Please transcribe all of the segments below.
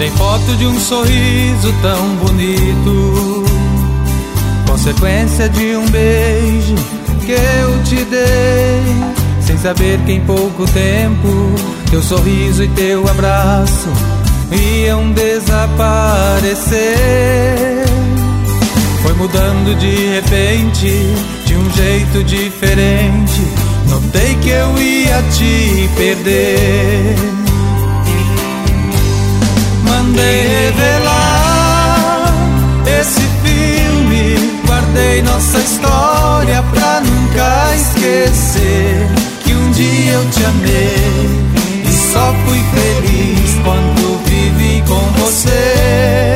Tirei foto de um sorriso tão bonito, consequência de um beijo que eu te dei, sem saber que em pouco tempo teu sorriso e teu abraço iam desaparecer. Foi mudando de repente, de um jeito diferente, notei que eu ia te perder. Mandei revelar esse filme, guardei nossa história pra nunca esquecer que um dia eu te amei e só fui feliz quando vivi com você.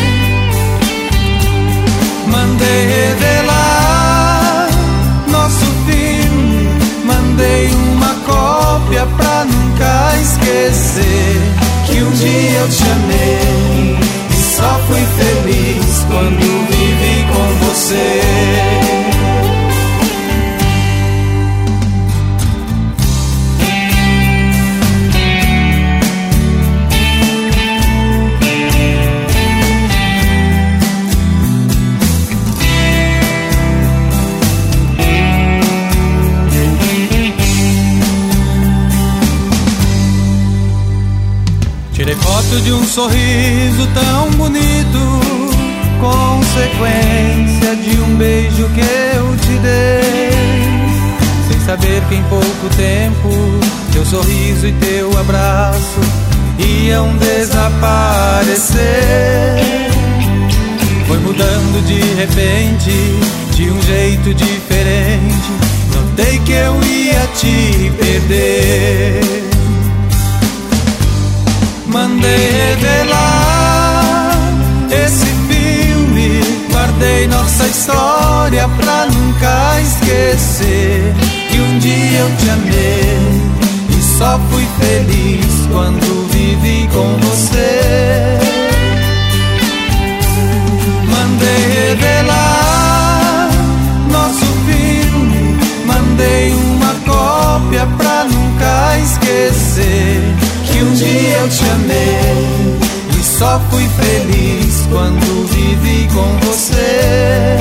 Mandei revelar nosso filme, mandei uma cópia pra nunca esquecer que um dia eu te amei e só fui feliz quando vivi com você. Tirei foto de um sorriso tão bonito, consequência de um beijo que eu te dei, sem saber que em pouco tempo teu sorriso e teu abraço iam desaparecer. Foi mudando de repente, de um jeito diferente, notei que eu ia te perder. Mandei revelar esse filme, guardei nossa história pra nunca esquecer que um dia eu te amei e só fui feliz quando vivi com você. Mandei revelar nosso filme, mandei uma cópia pra nunca esquecer que um dia eu te amei e só fui feliz quando vivi com você.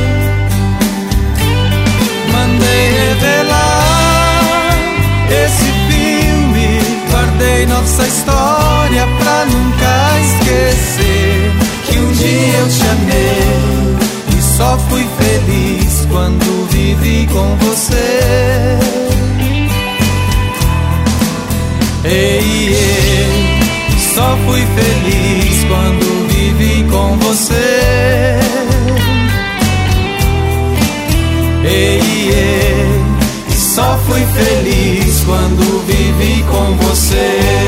Mandei revelar esse filme, guardei nossa história pra nunca esquecer que um dia eu te amei e só fui feliz quando vivi com você. Ei, ei, só fui feliz quando vivi com você. Ei, ei, só fui feliz quando vivi com você.